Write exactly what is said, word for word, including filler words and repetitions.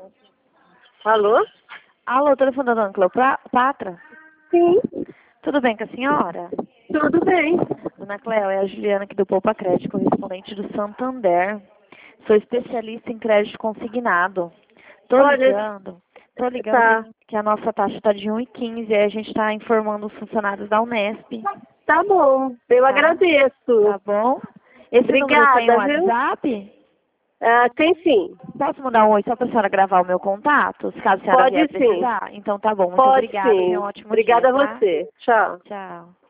Alô? Alô, telefone da dona Cleopatra? Sim, Tudo bem com a senhora? tudo bem. Dona Cleo, é a Juliana aqui do Poupa Crédito, correspondente do Santander. Sou especialista em crédito consignado. Tô Olha, ligando, tô ligando tá, que, que a nossa taxa está de um e quinze e a gente está informando os funcionários da Unesp. tá bom, eu Tá? agradeço. Tá bom? Esse número tem Obrigada, o viu? WhatsApp? Ah, tem sim, Posso mandar um oi só para a senhora gravar o meu contato, se caso a senhora pode vier sim, precisar? Então tá bom, muito pode obrigada, tenha um sim. ótimo dia, Obrigada a tá? você. Tchau. Tchau.